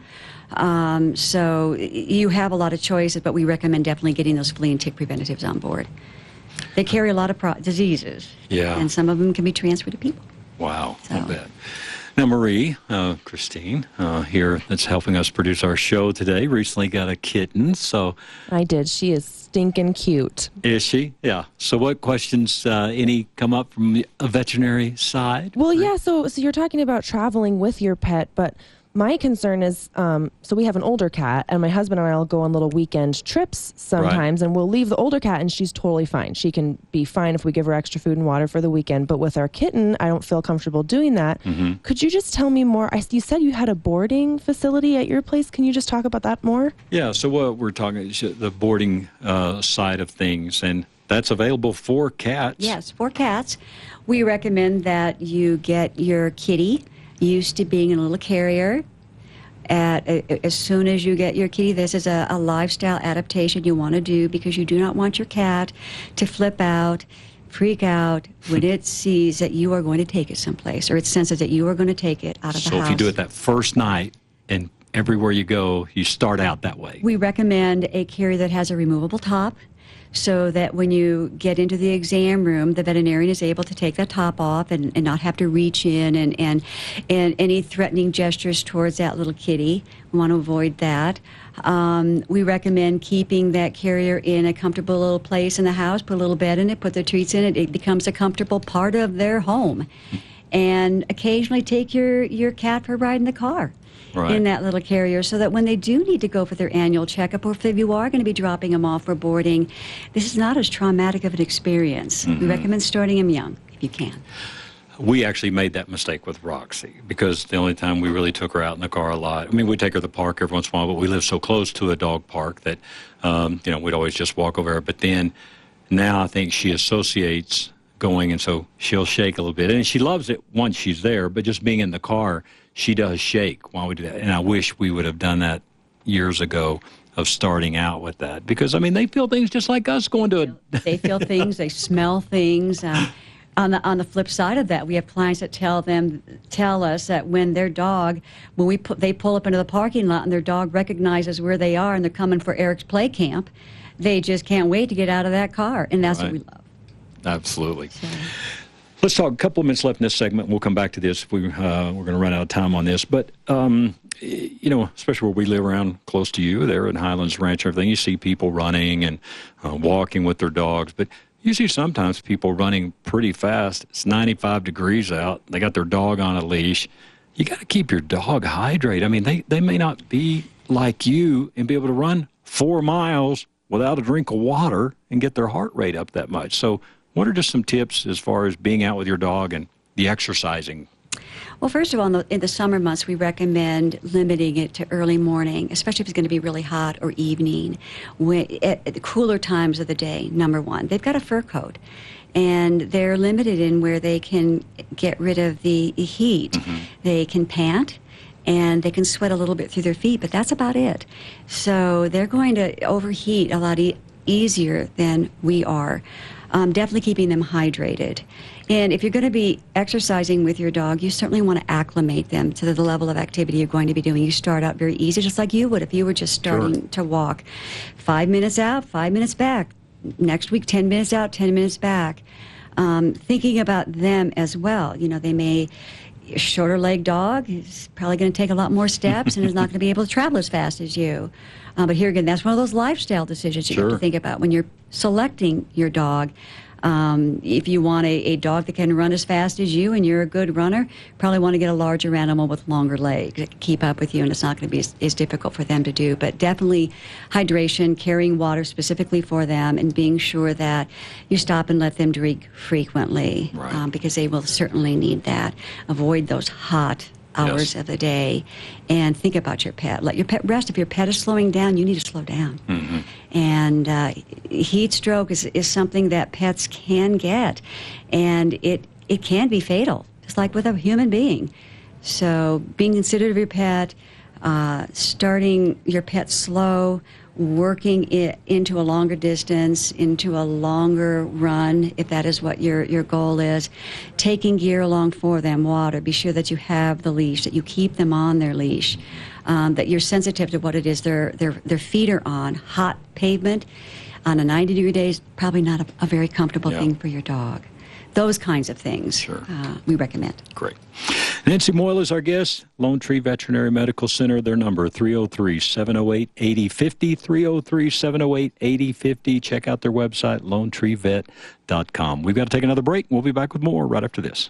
So you have a lot of choices, but we recommend definitely getting those flea and tick preventatives on board. They carry a lot of diseases, and some of them can be transferred to people. Wow, I bet. Now, Marie, Christine, here that's helping us produce our show today, recently got a kitten, so... I did. She is stinking cute. Is she? Yeah. So what questions, any come up from a veterinary side? Well, yeah, so you're talking about traveling with your pet, but... My concern is, so we have an older cat, and my husband and I will go on little weekend trips sometimes, and we'll leave the older cat, and she's totally fine. She can be fine if we give her extra food and water for the weekend. But with our kitten, I don't feel comfortable doing that. Mm-hmm. Could you just tell me more? You said you had a boarding facility at your place. Can you just talk about that more? Yeah, so what we're talking is the boarding side of things, and that's available for cats. Yes, for cats. We recommend that you get your kitty used to being in a little carrier. As soon as you get your kitty, this is a lifestyle adaptation you want to do, because you do not want your cat to flip out, freak out when it sees that you are going to take it someplace, or it senses that you are going to take it out of the house. So if you do it that first night, and everywhere you go, you start out that way. We recommend a carrier that has a removable top, so that when you get into the exam room, the veterinarian is able to take that top off and not have to reach in and any threatening gestures towards that little kitty. We want to avoid that. We recommend keeping that carrier in a comfortable little place in the house, put a little bed in it, put their treats in it. It becomes a comfortable part of their home. And occasionally take your cat for a ride in the car. Right. In that little carrier, so that when they do need to go for their annual checkup, or if you are going to be dropping them off for boarding, this is not as traumatic of an experience. Mm-hmm. We recommend starting them young, if you can. We actually made that mistake with Roxy, because the only time we really took her out in the car a lot, I mean, we'd take her to the park every once in a while, but we live so close to a dog park that, we'd always just walk over there. But then now I think she associates going, and so she'll shake a little bit. And she loves it once she's there, but just being in the car, she does shake while we do that. And I wish we would have done that years ago of starting out with that? Because, I mean, they feel things just like us going to They feel things, they smell things. On the flip side of that, we have clients that tell us that when their dog, they pull up into the parking lot and their dog recognizes where they are and they're coming for Eric's play camp, they just can't wait to get out of that car, and that's what we love. Absolutely. So. Let's talk. A couple of minutes left in this segment. We'll come back to this. We're going to run out of time on this, but especially where we live around close to you, there in Highlands Ranch, and everything, you see people running and walking with their dogs, but you see sometimes people running pretty fast. It's 95 degrees out. They got their dog on a leash. You got to keep your dog hydrated. I mean, they may not be like you and be able to run 4 miles without a drink of water and get their heart rate up that much. So what are just some tips as far as being out with your dog and the exercising? Well, first of all, in the summer months, we recommend limiting it to early morning, especially if it's going to be really hot, or evening, at the cooler times of the day, number one. They've got a fur coat, and they're limited in where they can get rid of the heat. Mm-hmm. They can pant, and they can sweat a little bit through their feet, but that's about it. So they're going to overheat a lot easier than we are. Definitely keeping them hydrated. And if you're going to be exercising with your dog, you certainly want to acclimate them to the level of activity you're going to be doing. You start out very easy, just like you would if you were just starting to walk. 5 minutes out, 5 minutes back. Next week, 10 minutes out, 10 minutes back. Thinking about them as well. They may... A shorter leg dog is probably going to take a lot more steps and is not going to be able to travel as fast as you. But here again, that's one of those lifestyle decisions you have to think about when you're selecting your dog. If you want a dog that can run as fast as you and you're a good runner, probably want to get a larger animal with longer legs that can keep up with you, and it's not going to be as difficult for them to do. But definitely hydration, carrying water specifically for them, and being sure that you stop and let them drink frequently, because they will certainly need that. Avoid those hot hours of the day, and think about your pet. Let your pet rest. If your pet is slowing down, you need to slow down. Mm-hmm. And heat stroke is something that pets can get, and it can be fatal, just like with a human being. So being considerate of your pet, starting your pet slow, working it into a longer distance, into a longer run, if that is what your goal is. Taking gear along for them, water. Be sure that you have the leash, that you keep them on their leash, that you're sensitive to what it is their feet are on. Hot pavement on a 90-degree day is probably not a very comfortable thing for your dog. Those kinds of things we recommend. Great. Nancy Moyle is our guest, Lone Tree Veterinary Medical Center. Their number, 303-708-8050, 303-708-8050. Check out their website, lonetreevet.com. We've got to take another break. We'll be back with more right after this.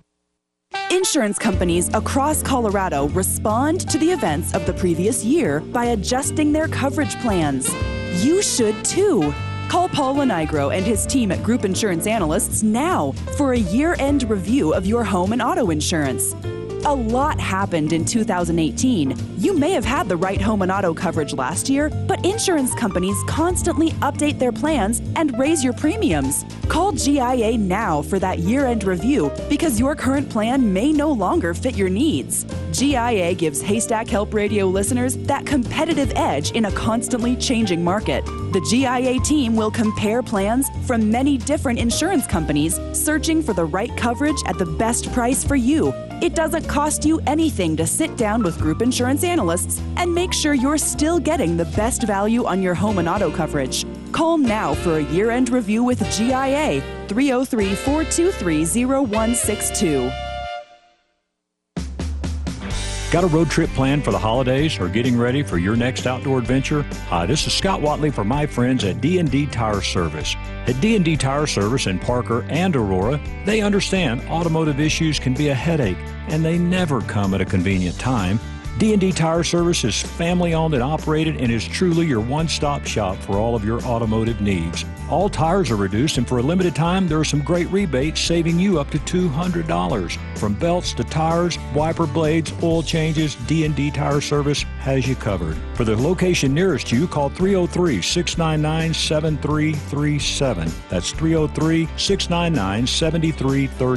Insurance companies across Colorado respond to the events of the previous year by adjusting their coverage plans. You should too. Call Paul Lenigro and his team at Group Insurance Analysts now for a year-end review of your home and auto insurance. A lot happened in 2018. You may have had the right home and auto coverage last year, but insurance companies constantly update their plans and raise your premiums. Call GIA now for that year-end review because your current plan may no longer fit your needs. GIA gives Haystack Help Radio listeners that competitive edge in a constantly changing market. The GIA team will compare plans from many different insurance companies, searching for the right coverage at the best price for you. It doesn't cost you anything to sit down with Group Insurance Analysts and make sure you're still getting the best value on your home and auto coverage. Call now for a year-end review with GIA, 303-423-0162. Got a road trip planned for the holidays or getting ready for your next outdoor adventure? Hi, this is Scott Watley for my friends at D&D Tire Service. At D&D Tire Service in Parker and Aurora, they understand automotive issues can be a headache, and they never come at a convenient time. D&D Tire Service is family-owned and operated and is truly your one-stop shop for all of your automotive needs. All tires are reduced, and for a limited time, there are some great rebates saving you up to $200. From belts to tires, wiper blades, oil changes, D&D Tire Service has you covered. For the location nearest you, call 303-699-7337. That's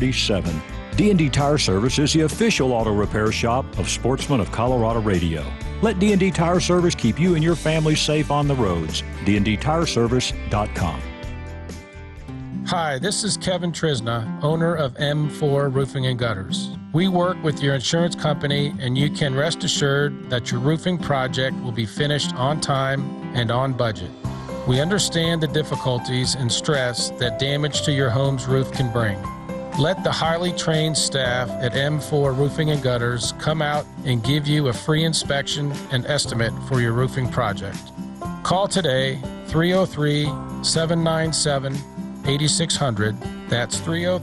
303-699-7337. D&D Tire Service is the official auto repair shop of Sportsman of Colorado Radio. Let D&D Tire Service keep you and your family safe on the roads. dndtireservice.com. Hi, this is Kevin Trisna, owner of M4 Roofing and Gutters. We work with your insurance company, and you can rest assured that your roofing project will be finished on time and on budget. We understand the difficulties and stress that damage to your home's roof can bring. Let the highly trained staff at M4 Roofing and Gutters come out and give you a free inspection and estimate for your roofing project. Call today, 303-797-8600. That's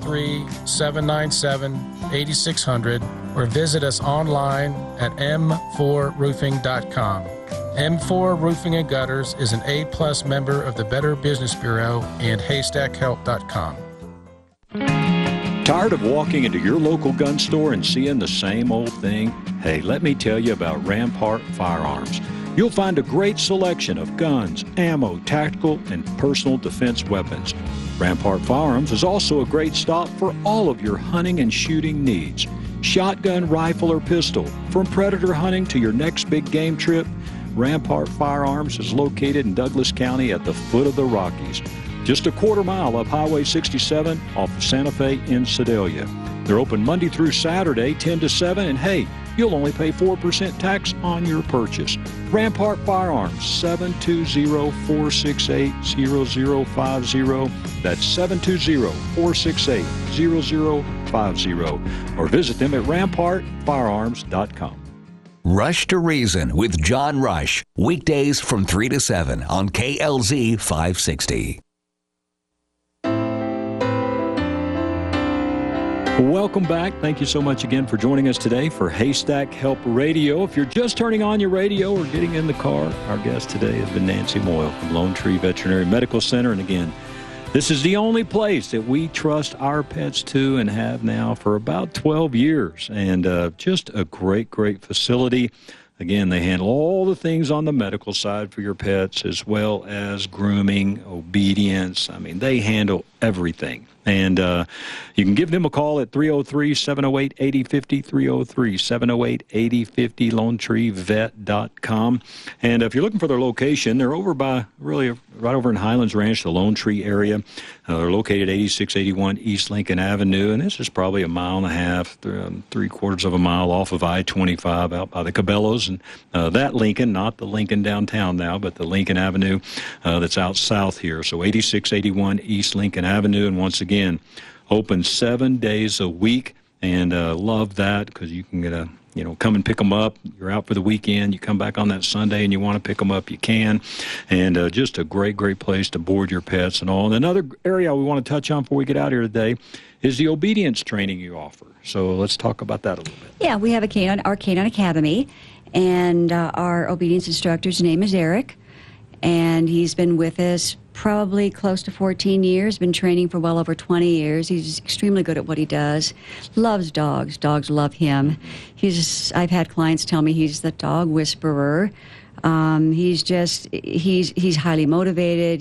303-797-8600. Or visit us online at m4roofing.com. M4 Roofing and Gutters is an A-plus member of the Better Business Bureau and haystackhelp.com. Tired of walking into your local gun store and seeing the same old thing? Hey, let me tell you about Rampart Firearms. You'll find a great selection of guns, ammo, tactical, and personal defense weapons. Rampart Firearms is also a great stop for all of your hunting and shooting needs. Shotgun, rifle, or pistol. From predator hunting to your next big game trip, Rampart Firearms is located in Douglas County at the foot of the Rockies. Just a quarter mile up Highway 67 off of Santa Fe in Sedalia. They're open Monday through Saturday, 10 to 7, and hey, you'll only pay 4% tax on your purchase. Rampart Firearms, 720-468-0050. That's 720-468-0050. Or visit them at rampartfirearms.com. Rush to Reason with John Rush. Weekdays from 3 to 7 on KLZ 560. Welcome back. Thank you so much again for joining us today for Haystack Help Radio. If you're just turning on your radio or getting in the car, our guest today has been Nancy Moyle from Lone Tree Veterinary Medical Center. And again, this is the only place that we trust our pets to and have now for about 12 years. And just a great, great facility. Again, they handle all the things on the medical side for your pets, as well as grooming, obedience. I mean, they handle everything. And you can give them a call at 303-708-8050, 303-708-8050, LoneTreeVet.com. And if you're looking for their location, they're over by, really, right over in Highlands Ranch, the Lone Tree area. They're located 8681 East Lincoln Avenue, and this is probably a mile and a half, 3/4 of a mile off of I-25 out by the Cabela's. And that Lincoln, not the Lincoln downtown now, but the Lincoln Avenue that's out south here. So 8681 East Lincoln Avenue, and once again, open 7 days a week, and love that because you can get come and pick them up. You're out for the weekend, you come back on that Sunday and you want to pick them up, you can. And just a great, great place to board your pets and all. And another area we want to touch on before we get out here today is the obedience training you offer. So let's talk about that a little bit. Yeah, we have our Canine Academy, and our obedience instructor's name is Eric, and he's been with us probably close to 14 years, been training for well over 20 years. He's extremely good at what he does, loves dogs. Dogs love him. I've had clients tell me he's the dog whisperer. He's highly motivated.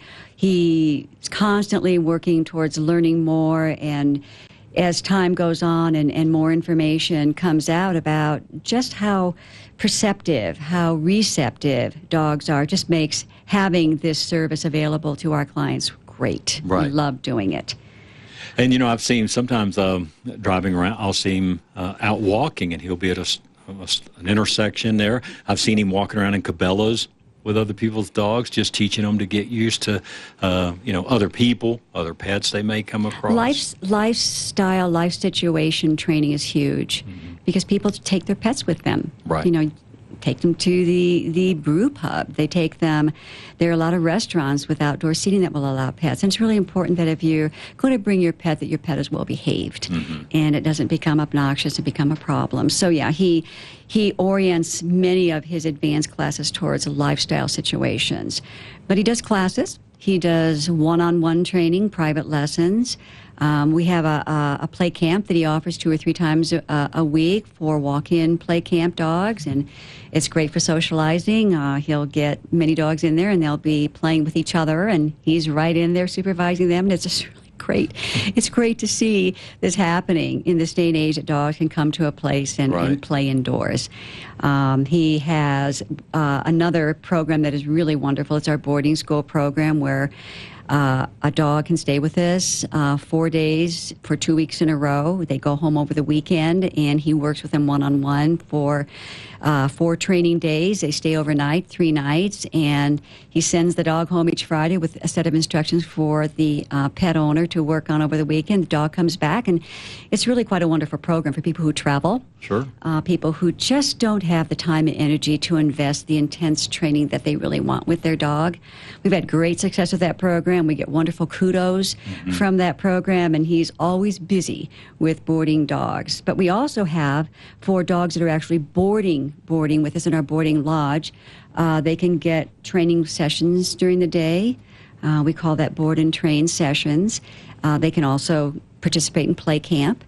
He's constantly working towards learning more, and as time goes on and more information comes out about just how perceptive, how receptive dogs are, just makes having this service available to our clients great. Right. We love doing it. And, I've seen sometimes driving around, I'll see him out walking, and he'll be at an intersection there. I've seen him walking around in Cabela's with other people's dogs, just teaching them to get used to, other people, other pets they may come across. Life situation training is huge because people take their pets with them. Right. Take them to the brew pub. They take them. There are a lot of restaurants with outdoor seating that will allow pets. And it's really important that if you're going to bring your pet, that your pet is well behaved and it doesn't become obnoxious and become a problem. So yeah, he orients many of his advanced classes towards lifestyle situations. But he does classes. He does one-on-one training, private lessons. We have a play camp that he offers 2 or 3 times a week for walk-in play camp dogs, and it's great for socializing. He'll get many dogs in there, and they'll be playing with each other, and he's right in there supervising them, and it's just really great. It's great to see this happening in this day and age that dogs can come to a place and play indoors. He has another program that is really wonderful. It's our boarding school program where a dog can stay with us 4 days for 2 weeks in a row. They go home over the weekend, and he works with them one-on-one for 4 training days. They stay overnight, 3 nights, and he sends the dog home each Friday with a set of instructions for the pet owner to work on over the weekend. The dog comes back, and it's really quite a wonderful program for people who travel. Sure. People who just don't have the time and energy to invest the intense training that they really want with their dog. We've had great success with that program. We get wonderful kudos from that program, and he's always busy with boarding dogs. But we also have, for dogs that are actually boarding with us in our boarding lodge, they can get training sessions during the day. We call that board and train sessions. They can also participate in play camp.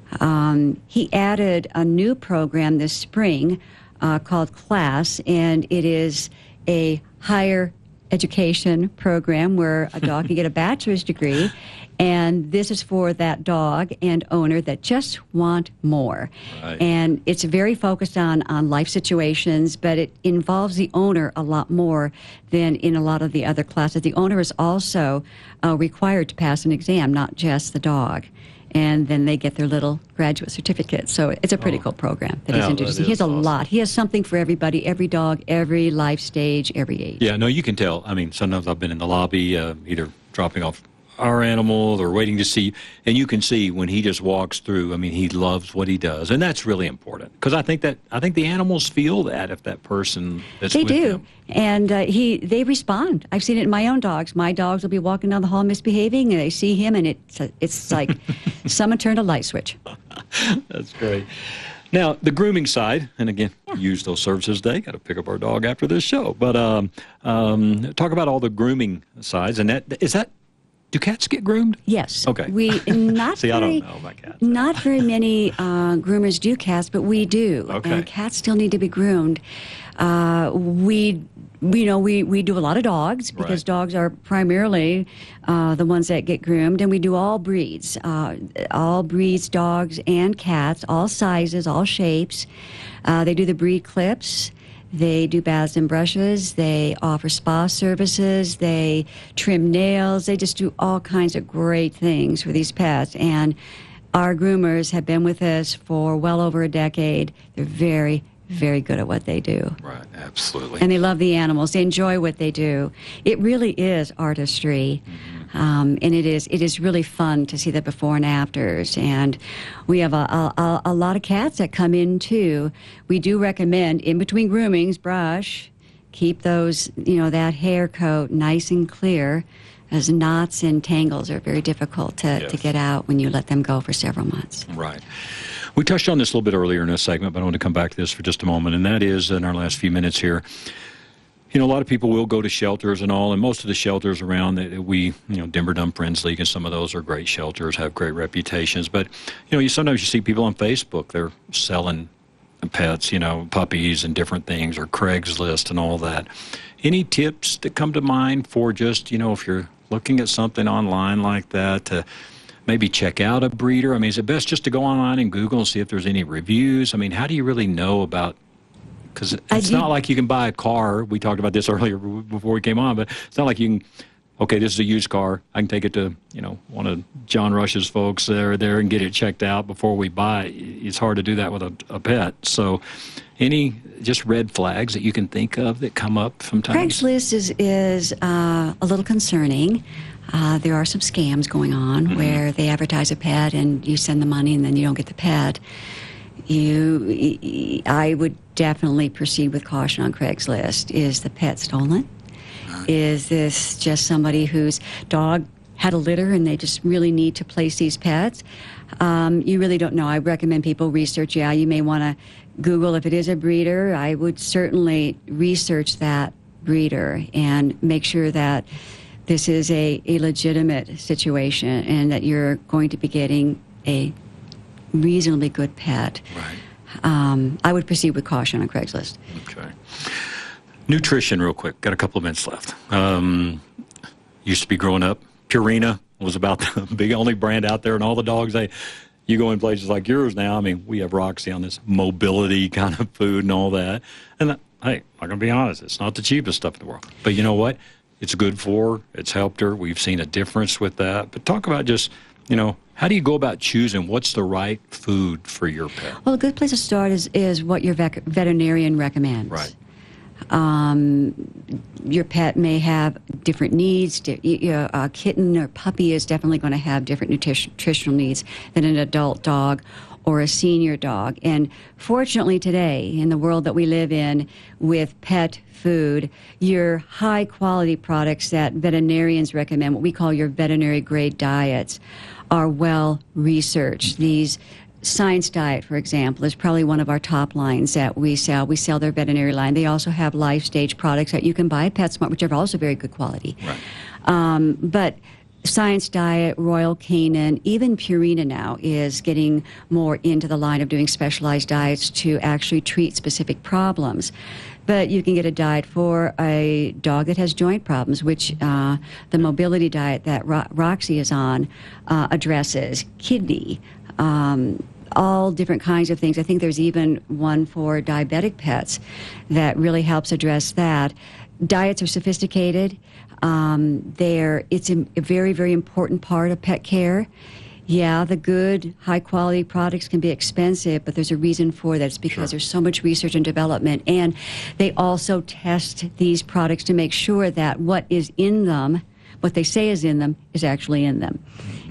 He added a new program this spring called CLASS, and it is a higher education program where a dog can get a bachelor's degree, and this is for that dog and owner that just want more. Right. And it's very focused on life situations, but it involves the owner a lot more than in a lot of the other classes. The owner is also required to pass an exam, not just the dog. And then they get their little graduate certificate. So it's a pretty cool program that he's introducing. He has a lot. He has something for everybody, every dog, every life stage, every age. Yeah, no, you can tell. I mean, sometimes I've been in the lobby, either dropping off our animal or waiting to see, and you can see when he just walks through, I mean, he loves what he does, and that's really important, because I think the animals feel that if that person that's they with do them. And they respond. I've seen it in my own dogs. My dogs will be walking down the hall misbehaving, and they see him, and it's like someone turned a light switch. That's great. Now, the grooming side, and again, use those services today. Got to pick up our dog after this show. But talk about all the grooming sides, and do cats get groomed? Yes. Okay. We not See, very, I don't know about cats. Not very many groomers do cats, but we do. Okay. And cats still need to be groomed. We do a lot of dogs because dogs are primarily the ones that get groomed, and we do all breeds, dogs and cats, all sizes, all shapes. They do the breed clips. They do baths and brushes. They offer spa services. They trim nails. They just do all kinds of great things for these pets. And our groomers have been with us for well over a decade. They're very, very good at what they do. Right, absolutely. And they love the animals. They enjoy what they do. It really is artistry. And it is really fun to see the before and afters. And we have a lot of cats that come in too. We do recommend in between groomings, brush, keep those, that hair coat nice and clear, as knots and tangles are very difficult to get out when you let them go for several months. Right. We touched on this a little bit earlier in this segment, but I want to come back to this for just a moment, and that is in our last few minutes here. A lot of people will go to shelters and all, and most of the shelters around that Denver Dumb Friends League and some of those are great shelters, have great reputations. But, sometimes you see people on Facebook, they're selling pets, puppies and different things, or Craigslist and all that. Any tips that come to mind for just, if you're looking at something online like that, to maybe check out a breeder? I mean, is it best just to go online and Google and see if there's any reviews? I mean, how do you really know about... Because it's not like you can buy a car. We talked about this earlier before we came on, but it's not like you can, okay, this is a used car. I can take it to, one of John Rush's folks there and get it checked out before we buy it. It's hard to do that with a pet. So any just red flags that you can think of that come up sometimes? Craigslist is a little concerning. There are some scams going on where they advertise a pet and you send the money and then you don't get the pet. I would definitely proceed with caution on Craigslist. Is the pet stolen? Is this just somebody whose dog had a litter and they just really need to place these pets? You really don't know. I recommend people research. Yeah, you may want to Google if it is a breeder. I would certainly research that breeder and make sure that this is a legitimate situation and that you're going to be getting a reasonably good pet. Right. I would proceed with caution on Craigslist. Okay. Nutrition, real quick. Got a couple of minutes left. Used to be growing up, Purina, was about the big only brand out there, and all the dogs, you go in places like yours now. I mean, we have Roxy on this mobility kind of food and all that. And hey, I'm going to be honest, it's not the cheapest stuff in the world. But you know what? It's good for her. It's helped her. We've seen a difference with that. But talk about just, how do you go about choosing what's the right food for your pet? Well, a good place to start is what your veterinarian recommends. Right. Your pet may have different needs. A kitten or puppy is definitely going to have different nutritional needs than an adult dog or a senior dog. And fortunately today, in the world that we live in with pet food, your high-quality products that veterinarians recommend, what we call your veterinary grade diets, are well researched. These Science Diet, for example, is probably one of our top lines that we sell. We sell their veterinary line. They also have life stage products that you can buy at PetSmart, which are also very good quality. Right. But Science Diet, Royal Canin, even Purina now is getting more into the line of doing specialized diets to actually treat specific problems. But you can get a diet for a dog that has joint problems, which the mobility diet that Roxy is on addresses, kidney, all different kinds of things. I think there's even one for diabetic pets that really helps address that. Diets are sophisticated. It's a very, very important part of pet care. Yeah, the good, high-quality products can be expensive, but there's a reason for that. It's because there's so much research and development, and they also test these products to make sure that what is in them, what they say is in them, is actually in them.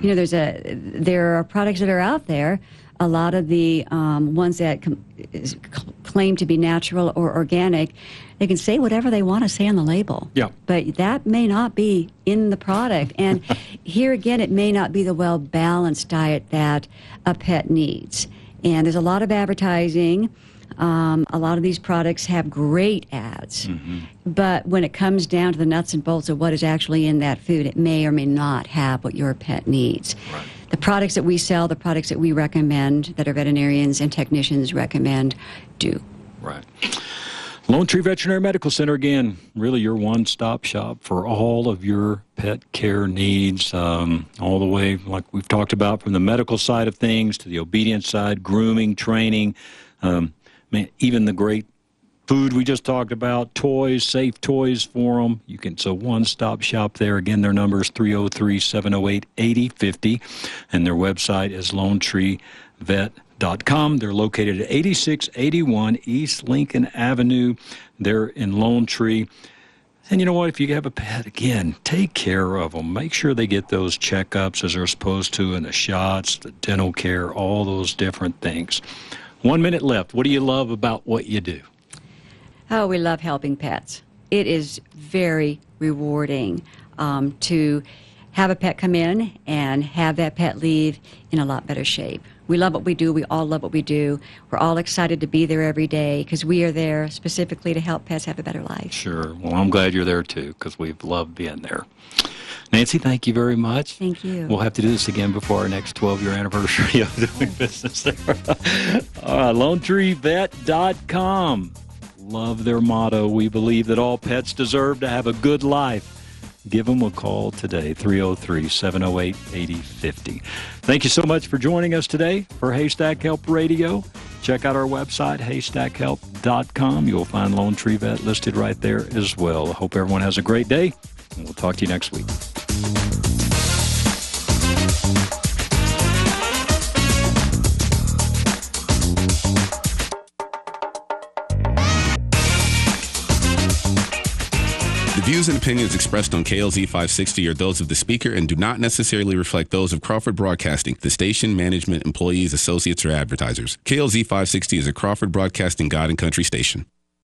There are products that are out there. A lot of the ones that claim to be natural or organic, they can say whatever they want to say on the label. Yeah. But that may not be in the product. And here again, it may not be the well-balanced diet that a pet needs. And there's a lot of advertising. A lot of these products have great ads. Mm-hmm. But when it comes down to the nuts and bolts of what is actually in that food, it may or may not have what your pet needs. Right. The products that we sell, the products that we recommend, that our veterinarians and technicians recommend, do. Right. Lone Tree Veterinary Medical Center, again, really your one-stop shop for all of your pet care needs, all the way, like we've talked about, from the medical side of things to the obedience side, grooming, training, even the great food we just talked about, toys, safe toys for them. It's a one-stop shop there. Again, their number is 303-708-8050, and their website is LoneTreeVet.com. They're located at 8681 East Lincoln Avenue. They're in Lone Tree. And you know what? If you have a pet, again, take care of them. Make sure they get those checkups as they're supposed to, and the shots, the dental care, all those different things. 1 minute left. What do you love about what you do? Oh, we love helping pets. It is very rewarding to have a pet come in and have that pet leave in a lot better shape. We love what we do. We all love what we do. We're all excited to be there every day because we are there specifically to help pets have a better life. Sure. Well, I'm glad you're there, too, because we've loved being there. Nancy, thank you very much. Thank you. We'll have to do this again before our next 12-year anniversary of doing business there. LoneTreeVet.com. Love their motto. We believe that all pets deserve to have a good life. Give them a call today, 303-708-8050. Thank you so much for joining us today for Haystack Help Radio. Check out our website, haystackhelp.com. You'll find Lone Tree Vet listed right there as well. I hope everyone has a great day, and we'll talk to you next week. The views and opinions expressed on KLZ 560 are those of the speaker and do not necessarily reflect those of Crawford Broadcasting, the station, management, employees, associates, or advertisers. KLZ 560 is a Crawford Broadcasting God and Country station.